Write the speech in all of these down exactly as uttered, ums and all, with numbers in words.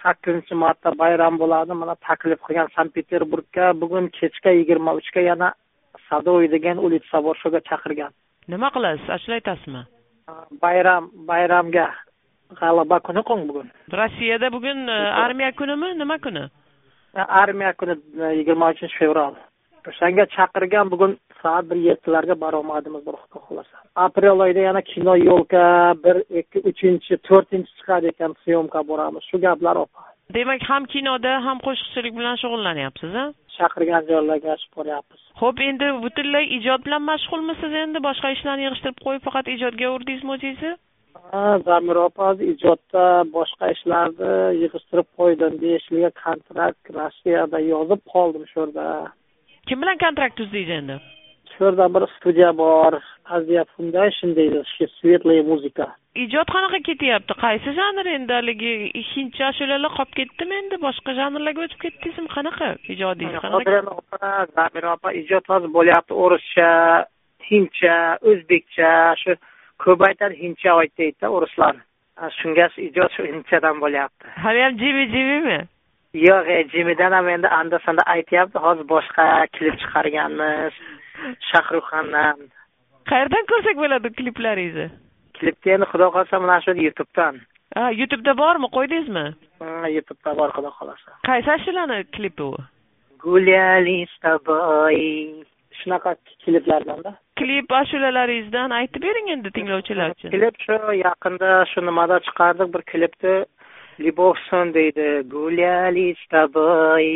sakkizinchi martda bayram bo'ladi. Mana taklif qilgan Sankt-Peterburgga bugun kechga yigirma uchga yana Sadoy degan ulitsa bor, shuga chaqirgan. Nima qilasiz? Ashula aytasizmi? Bayram, bayramga g'alaba kuni qo'ng bugun. Rossiyada bugun armiya kunimi, nima kuni? Armiya kuni yigirma uchinchi fevral. O'shanga chaqirgan, bugun soat bir yettilarga baromadimiz bir xudo xolasa. Aprel oyida yana kino yo'lka bir, ikki, uchinchi, to'rtinchi chiqadi ekan, syomka boramiz. Shu gaplar opa. Demak, ham kinoda, ham qo'shiqchilik bilan shug'ullanyapsiz, a? Chaqirgan joylarga chiqib boryapmiz. Xo'p, endi butunlay ijod bilan mashg'ulmisiz endi? Boshqa ishlarni yig'ishtirib qo'yib faqat ijodga urdingizmi o'zingiz? Ha, Zamir opa, ijodda boshqa ishlarni yig'ishtirib qo'ydim. Deyishliga kontrakt Rossiyada yozib qoldim shu yerda. Kim bilan kontrakt tuzdingiz endi? Shu yerda bir studiya bor, Aziya Foundation deydi, Svetlaya muzika. Ijod qanaqa ketyapti? Qaysi janr endi? Haligi hindcha ashulalar qolib ketdimi endi? Boshqa janrlarga o'tib ketdingizmi? Qanaqa ijodingiz? Qanaqa? Zamir opa, ijod hozir bo'lyapti o'rischa, hindcha, o'zbekcha, shu ko'p aytar hindcha aytaydi o'rislar. Shunga ijod shu hindchadan bo'lyapti. Hali ham jimi-jimimi? Yo'q, jimidan ham endi anda-sanda aytyapti. Hozir boshqa klip chiqarganmiz. Shahrukxondan. Qayerdan ko'rsak bo'ladi kliplaringizni? Klipni endi xudo xolasa mana shu YouTube'dan. Ha, YouTube'da bormi? Qo'ydingizmi? Ha, YouTube'da bor xudo xolasa. Qaysi ashulani klipi u? Gulyali s тобой. Shunaqa kliplardan-da. Klip ashulalaringizdan aytib bering endi tinglovchilar uchun. Klip shu yaqinda shu nimada chiqardik bir klipni. Любовь сон deydi. Gulyali s тобой.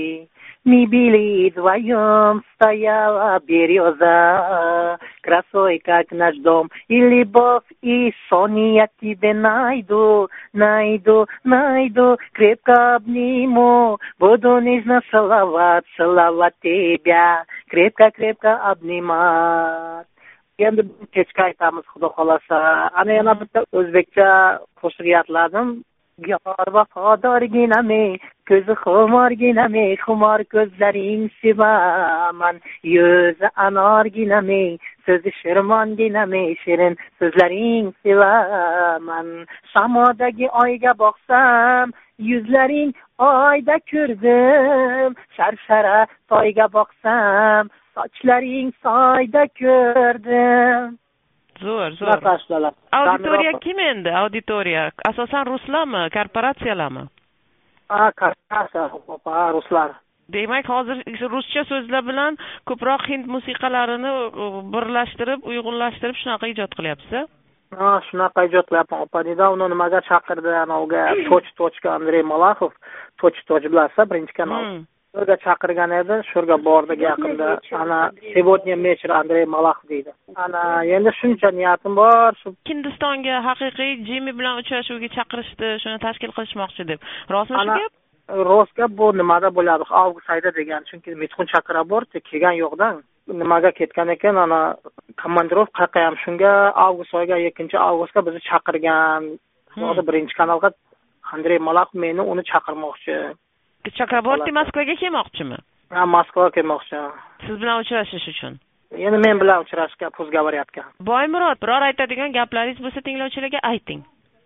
Мы были вдвоем, стояла береза, красой, как наш дом, и любовь, и сон я тебе найду, найду, найду, крепко обниму, буду нежно целовать, целовать тебя, крепко-крепко обнимать. Endi kechga aytamiz xudo xolasa. Ana yana bitta o'zbekcha qo'shiq yodladim. Yor vafodorginame, ko'zi xumorginame, xumor ko'zlaring sevaman, yuzi anorginame, so'zi shirmonginame, shirin so'zlaring sevaman. Samodagi oyga boqsam, yuzlaring oyda ko'rdim, sharshara toyga boqsam, sochlaring soyda ko'rdim. Zo'r, zo'r. Auditoriya kim endi? Auditoriya asosan ruslarmi, korporatsiyalarmi? Ha, korporatsiya, opa, ruslar. Demak, hozir ruscha so'zlar bilan ko'proq hind musiqalarini birlashtirib, uyg'unlashtirib shunaqa ijod qilyapsiz-a? Ha, shunaqa ijod qilyapman, opa. Nedavno nimaga chaqirdi, anavga Toch Tochka Andrey Malaxov, Toch Toch bilasizlar, birinchi kanal. Shurga chaqirgan edi, shurga bordik yaqinda. Ana Сегодня вечер Andrey Malaxov deydi. Ana endi shuncha niyatim bor, shu Hindistonga haqiqiy Jimmy bilan uchrashuvga chaqirishdi, shuni tashkil qilishmoqchi deb. Rostmi shu gap? Rost gap bu nimada bo'ladi? Avgust oyida degan, chunki Mitxun chaqira bordi, kelgan yo'qdan. Nimaga ketgan ekan, ana komandirovka ham shunga avgust oyiga ikkinchi avgustga bizni chaqirgan. Hozir birinchi kanalga Andrey Malaxov meni uni chaqirmoqchi. Chakraborti Moskvaga kelmoqchimi? Ha, Moskvaga kelmoqchi. Siz bilan uchrashish uchun. Endi men bilan uchrashishga razgovoryapgan. Boymurod, biror aytadigan gaplaringiz bo'lsa tinglovchilarga ayting.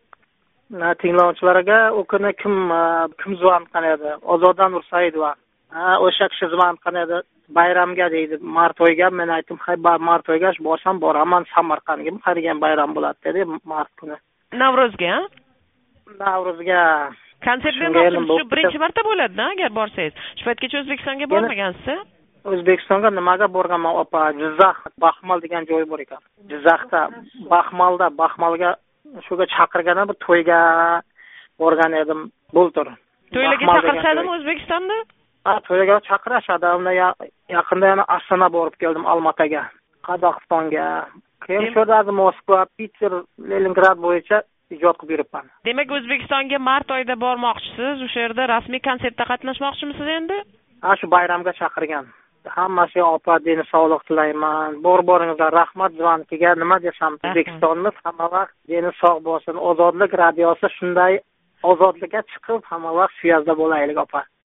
Na, tinglovchilarga u kuni kim kim zvon qilgan edi? Ozoda Nursaidova. Ha, o'sha kishi zvon qilgan edi. Bayramga deydi, mart oyiga. Men aytdim, "Hay, mart oyiga borsam boraman, Samarqandga qarigan bayram bo'ladi" dedi, mart kuni. Navrozga? Navrozga. Konsert bermoqchimisiz? Shu birinchi marta bo'ladi-da, agar borsangiz. Shu paytgacha O'zbekistonga bormagansiz? O'zbekistonga nimaga borganman, opa? Jizzax, Baxmal degan joy bor ekan. Jizzaxda, Baxmalda, Baxmalga shuga chaqirganda bir to'yga borgan edim. Bultur. To'ylarga chaqirishadimi O'zbekistonda? Ha, to'yga chaqirishadi. Unda yaqinda yana Astana borib keldim, Almataga, Qozog'istonga. Keyin shu Moskva, Pitser, Leningrad bo'yicha ijod qilib yuribman. Demak, O'zbekistonga mart oyida bormoqchisiz, o'sha yerda rasmiy konsertda qatnashmoqchimisiz endi? Ha, shu bayramga chaqirgan. Hammasiga opa dini sog'liq tilayman. Bor-boringizlar, rahmat Zvonkiga. Nima desam, O'zbekistonni hamma vaqt dini sog' bo'lsin. Ozodlik radiosi shunday ozodlikka chiqib, hamma vaqt shu yerda bo'laylik, opa.